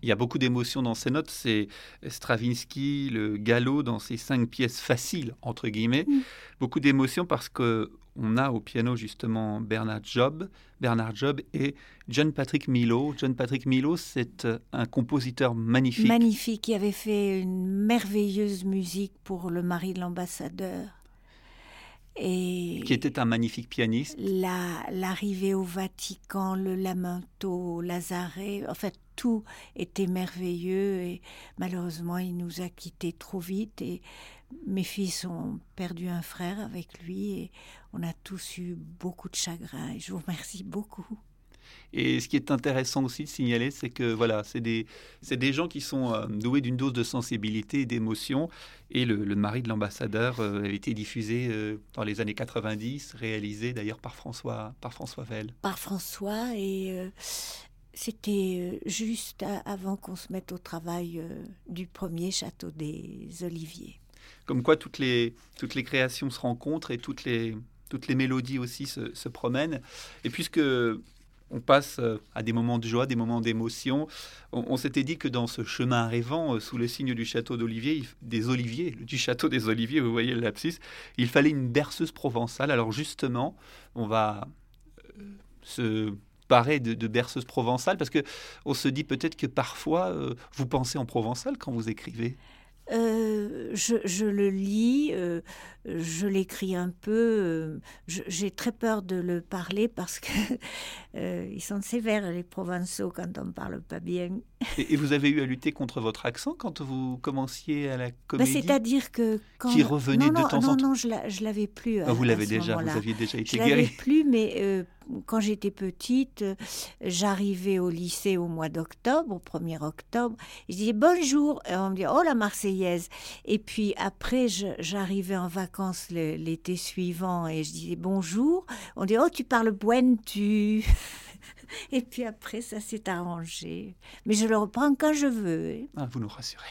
il y a beaucoup d'émotions dans ces notes. C'est Stravinsky, le galop dans ces cinq pièces faciles, entre guillemets. Mm. Beaucoup d'émotions parce qu'on a au piano justement Bernard Job, Bernard Job et John Patrick Milhaud. John Patrick Milhaud, c'est un compositeur magnifique. Magnifique, qui avait fait une merveilleuse musique pour Le mari de l'ambassadeur. Et qui était un magnifique pianiste. La, l'arrivée au Vatican, le Lamento, Lazare, en fait, tout était merveilleux et malheureusement, il nous a quittés trop vite et mes fils ont perdu un frère avec lui et on a tous eu beaucoup de chagrin et je vous remercie beaucoup. Et ce qui est intéressant aussi de signaler, c'est que voilà, c'est des, c'est des gens qui sont euh, doués d'une dose de sensibilité et d'émotion. Et le, le mari de l'ambassadeur euh, a été diffusé euh, dans les années quatre-vingt-dix, réalisé d'ailleurs par François, par François Vell. Par François, et euh, c'était juste à, avant qu'on se mette au travail euh, du premier Château des Oliviers. Comme quoi, toutes les, toutes les créations se rencontrent et toutes les, toutes les mélodies aussi se, se promènent. Et puisque on passe à des moments de joie, des moments d'émotion. On, on s'était dit que dans ce chemin rêvant, sous le signe du château d'Olivier, des Oliviers, du château des Oliviers, vous voyez le lapsus, il fallait une berceuse provençale. Alors justement, on va euh, se parer de, de berceuse provençale parce que on se dit peut-être que parfois euh, vous pensez en provençal quand vous écrivez. Euh, je, je le lis, euh, je l'écris un peu. Euh, je, j'ai très peur de le parler parce que euh, ils sont sévères les Provençaux quand on parle pas bien. Et, et vous avez eu à lutter contre votre accent quand vous commenciez à la comédie. Ben, c'est-à-dire que quand qui revenait non, non, de temps non, en temps. Non, je la, je l'avais plus. À, ah, vous l'avez à ce déjà, moment-là. vous aviez déjà été je guérie. Je l'avais plus, mais euh, quand j'étais petite, euh, j'arrivais au lycée au mois d'octobre, au premier octobre. Je disais bonjour, et on me dit oh la Marseillaise. Et puis après, je, j'arrivais en vacances le, l'été suivant et je disais bonjour. On dit oh tu parles buentu. Et puis après, ça s'est arrangé. Mais je le reprends quand je veux. Ah, vous nous rassurez.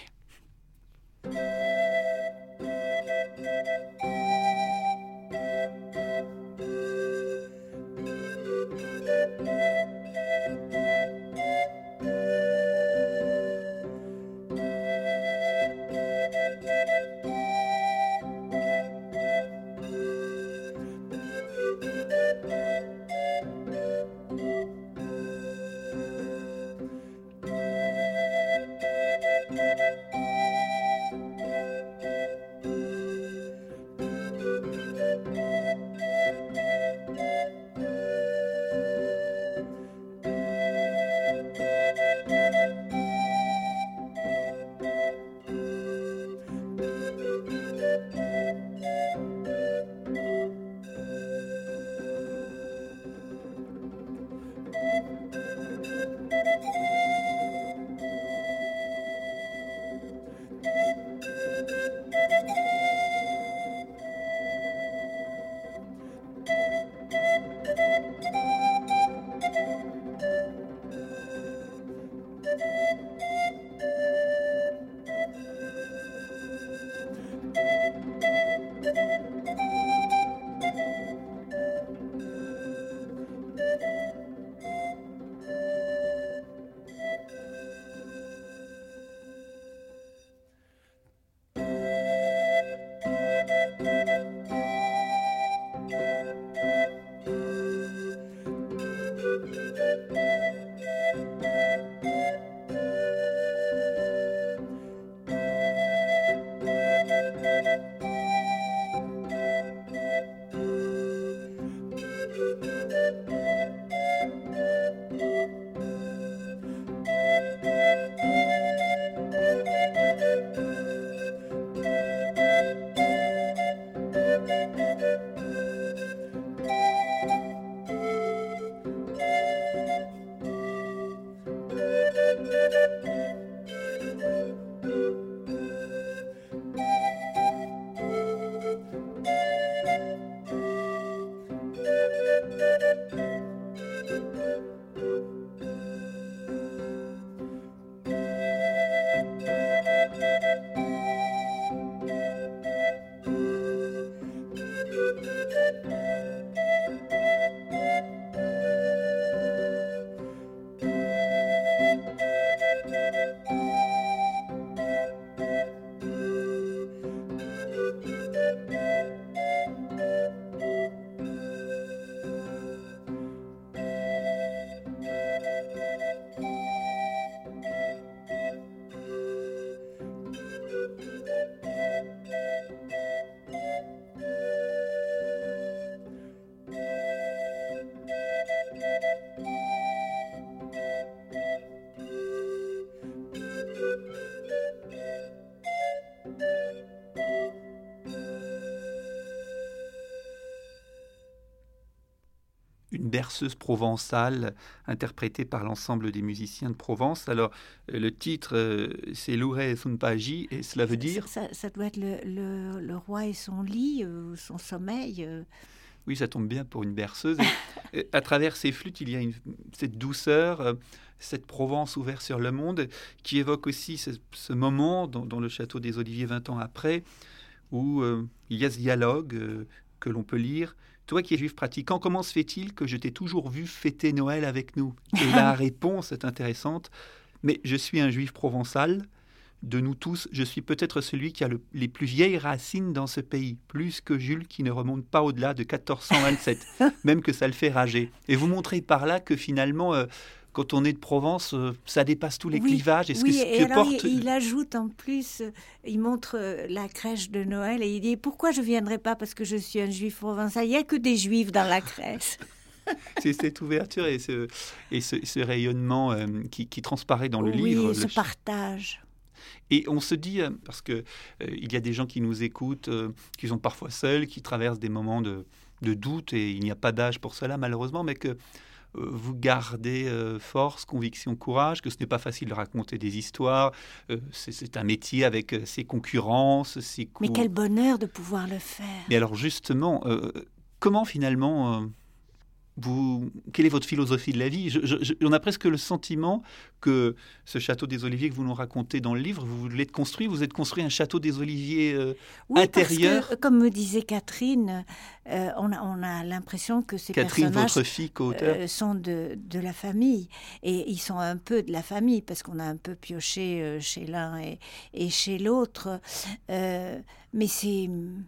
d'une berceuse provençale interprétée par l'ensemble des musiciens de Provence. Alors, euh, le titre, euh, c'est Louré et son Pagi, et cela veut dire... Ça, ça, ça doit être le, le, le roi et son lit, euh, son sommeil. Euh. Oui, ça tombe bien pour une berceuse. Et, et à travers ces flûtes, il y a une, cette douceur, euh, cette Provence ouverte sur le monde, qui évoque aussi ce, ce moment dans, dans le château des Oliviers vingt ans après, où euh, il y a ce dialogue euh, que l'on peut lire. Toi qui es juif pratiquant, comment se fait-il que je t'ai toujours vu fêter Noël avec nous ? Et la réponse est intéressante. Mais je suis un juif provençal. De nous tous, je suis peut-être celui qui a le, les plus vieilles racines dans ce pays, plus que Jules qui ne remonte pas au-delà de quatorze cent vingt-sept, même que ça le fait rager. Et vous montrez par là que finalement, euh, quand on est de Provence, euh, ça dépasse tous les oui, clivages. Est-ce oui, que, ce et que alors porte... il, il ajoute en plus, euh, il montre euh, la crèche de Noël et il dit « Pourquoi je ne viendrai pas parce que je suis un juif provençal ? Il n'y a que des juifs dans la crèche. » C'est cette ouverture et ce, et ce, ce rayonnement euh, qui, qui transparaît dans le oui, livre. Oui, ce le... partage. Et on se dit, parce qu'il euh, y a des gens qui nous écoutent, euh, qui sont parfois seuls, qui traversent des moments de, de doute, et il n'y a pas d'âge pour cela malheureusement, mais que euh, vous gardez euh, force, conviction, courage, que ce n'est pas facile de raconter des histoires, euh, c'est, c'est un métier avec euh, ses concurrences, ses coûts. Mais quel bonheur de pouvoir le faire. Mais alors justement, euh, comment finalement... Euh, Vous, quelle est votre philosophie de la vie ? je, je, je, On a presque le sentiment que ce château des Oliviers que vous nous racontez dans le livre, vous l'êtes construit, vous êtes construit un château des Oliviers euh, oui, intérieur. Parce que, comme me disait Catherine, euh, on, a, on a l'impression que ces Catherine, personnages votre fille, co-auteur. euh, sont de, de la famille. Et ils sont un peu de la famille, parce qu'on a un peu pioché euh, chez l'un et, et chez l'autre. Euh, mais c'est...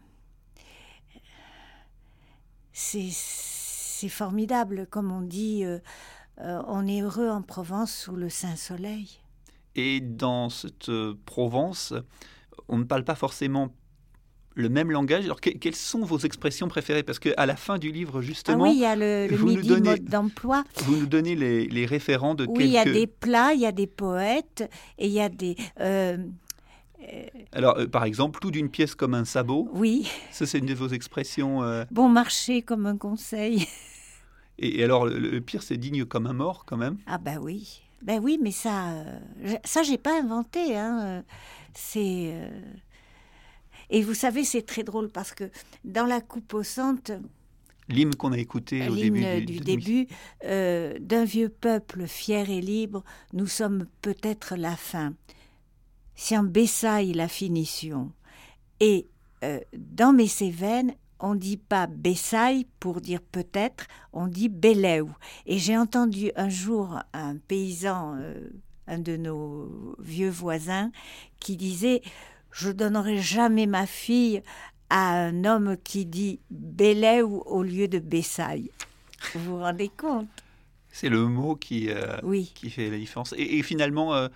C'est... C'est formidable, comme on dit, euh, euh, on est heureux en Provence sous le Saint-Soleil. Et dans cette euh, Provence, on ne parle pas forcément le même langage. Alors, que, quelles sont vos expressions préférées ? Parce qu'à la fin du livre, justement... Ah oui, il y a le, le midi donnez, mode d'emploi. Vous nous donnez les, les référents de oui, quelques... Oui, il y a des plats, il y a des poètes, et il y a des... Euh, Alors, euh, par exemple, tout d'une pièce comme un sabot. Oui. Ça, c'est une de vos expressions. Euh... Bon marché comme un conseil. Et, et alors, le, le pire, c'est digne comme un mort, quand même. Ah ben oui. Ben oui, mais ça, euh, ça, j'ai pas inventé. Hein. C'est... Euh... Et vous savez, c'est très drôle parce que dans la coupe au centre... L'hymne qu'on a écouté au début du, du de début, euh, d'un vieux peuple fier et libre, nous sommes peut-être la fin. Si en Bessaille la finition. Et euh, dans mes Cévennes, on ne dit pas Bessaille pour dire peut-être, on dit Bellew. Et j'ai entendu un jour un paysan, euh, un de nos vieux voisins, qui disait « Je donnerai jamais ma fille à un homme qui dit Bellew au lieu de Bessaille. » Vous vous rendez compte ? C'est le mot qui, euh, oui. qui fait la différence. Et, et finalement, euh,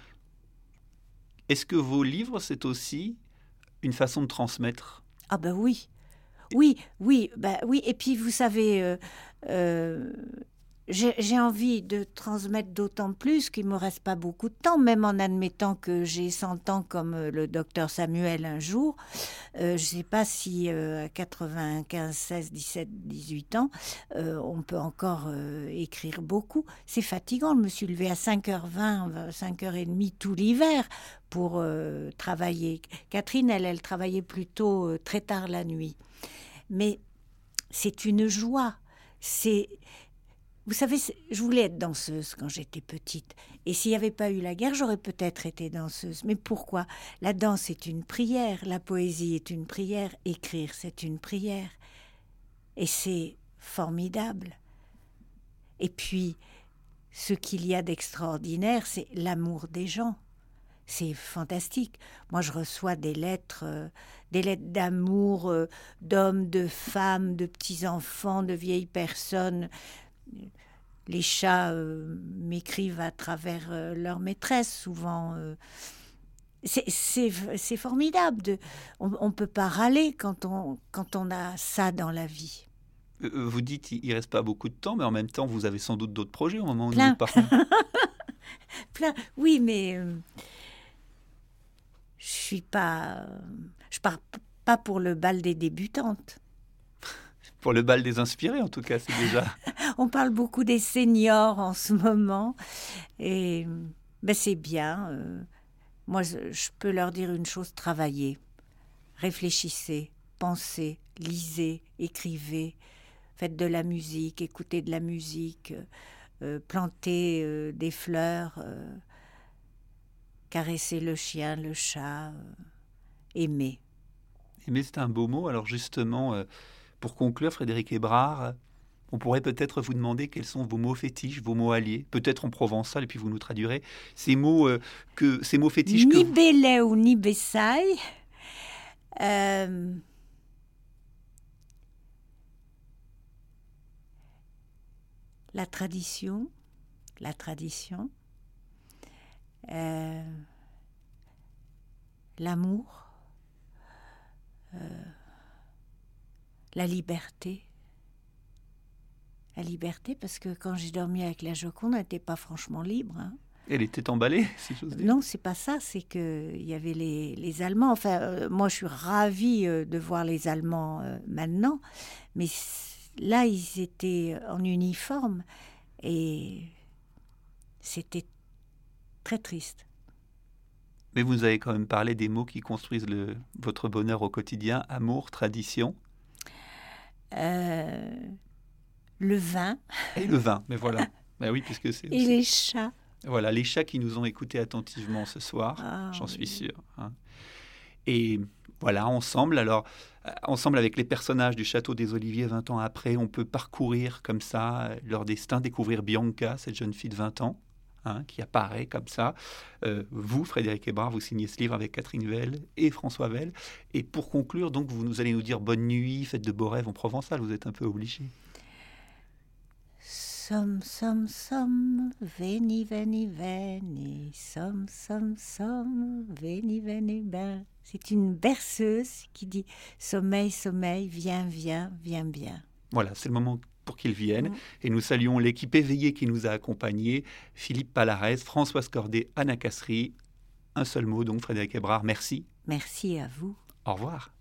est-ce que vos livres, c'est aussi une façon de transmettre ? Ah ben oui. Oui, oui, bah oui. Et puis, vous savez, euh, euh, j'ai, j'ai envie de transmettre d'autant plus qu'il ne me reste pas beaucoup de temps, même en admettant que j'ai cent ans comme le docteur Samuel un jour. Euh, je ne sais pas si euh, à quatre-vingt-quinze, seize, dix-sept, dix-huit ans, euh, on peut encore euh, écrire beaucoup. C'est fatigant. Je me suis levée à cinq heures vingt, cinq heures trente tout l'hiver pour euh, travailler. Catherine, elle, elle travaillait plutôt euh, très tard la nuit. Mais c'est une joie. C'est, vous savez, c'est... je voulais être danseuse quand j'étais petite. Et s'il n'y avait pas eu la guerre, j'aurais peut-être été danseuse. Mais pourquoi ? La danse est une prière, la poésie est une prière, écrire c'est une prière. Et c'est formidable. Et puis, ce qu'il y a d'extraordinaire, c'est l'amour des gens. C'est fantastique. Moi, je reçois des lettres, euh, des lettres d'amour euh, d'hommes, de femmes, de petits-enfants, de vieilles personnes. Les chats euh, m'écrivent à travers euh, leur maîtresse, souvent. Euh. C'est, c'est, c'est formidable. De, on ne peut pas râler quand on, quand on a ça dans la vie. Vous dites qu'il ne reste pas beaucoup de temps, mais en même temps, vous avez sans doute d'autres projets au moment où Plein. nous parlons. Plein. Oui, mais... Euh, je suis pas, je pars pas pour le bal des débutantes. Pour le bal des inspirés, en tout cas, c'est déjà. On parle beaucoup des seniors en ce moment. Et ben, c'est bien. Euh, moi, je, je peux leur dire une chose, travaillez. Réfléchissez, pensez, lisez, écrivez. Faites de la musique, écoutez de la musique. Euh, plantez euh, des fleurs. Euh, caressez le chien, le chat. Euh, aimez. Mais c'est un beau mot. Alors justement, euh, pour conclure, Frédéric Hébrard, on pourrait peut-être vous demander quels sont vos mots fétiches, vos mots alliés, peut-être en provençal, et puis vous nous traduirez ces mots, euh, que, ces mots fétiches ni que vous... Bélé ou ni Bessaille. Euh, la tradition, la tradition, euh, l'amour, euh, la liberté. La liberté, parce que quand j'ai dormi avec la Joconde, elle n'était pas franchement libre. Hein. Elle était emballée, si j'ose dire. Non, c'est pas ça. C'est que il y avait les, les Allemands. Enfin, euh, moi, je suis ravie euh, de voir les Allemands euh, maintenant, mais là, ils étaient en uniforme et c'était très triste. Mais vous avez quand même parlé des mots qui construisent le, votre bonheur au quotidien, amour, tradition. Euh, le vin. Et le vin, mais voilà. Ben oui, puisque c'est Et aussi... les chats. Voilà, les chats qui nous ont écoutés attentivement ce soir, Ah, j'en oui. suis sûr. Hein. Et voilà, ensemble, alors, euh, ensemble avec les personnages du Château des Oliviers, vingt ans après, on peut parcourir comme ça euh, leur destin, découvrir Bianca, cette jeune fille de vingt ans, hein, qui apparaît comme ça. Euh, vous, Frédéric Hébrard, vous signez ce livre avec Catherine Vell et François Vell. Et pour conclure, donc, vous nous allez nous dire bonne nuit, faites de beaux rêves en provençal, vous êtes un peu obligé. Som, som, som, veni, veni, veni, som, som, som, veni, veni, ben. C'est une berceuse qui dit sommeil, sommeil, viens, viens, viens bien. Voilà, c'est le moment pour qu'ils viennent. Mm. Et nous saluons l'équipe éveillée qui nous a accompagnés, Philippe Palarès, Françoise Cordet, Anna Cassery. Un seul mot, donc, Frédéric Hébrard, merci. Merci à vous. Au revoir.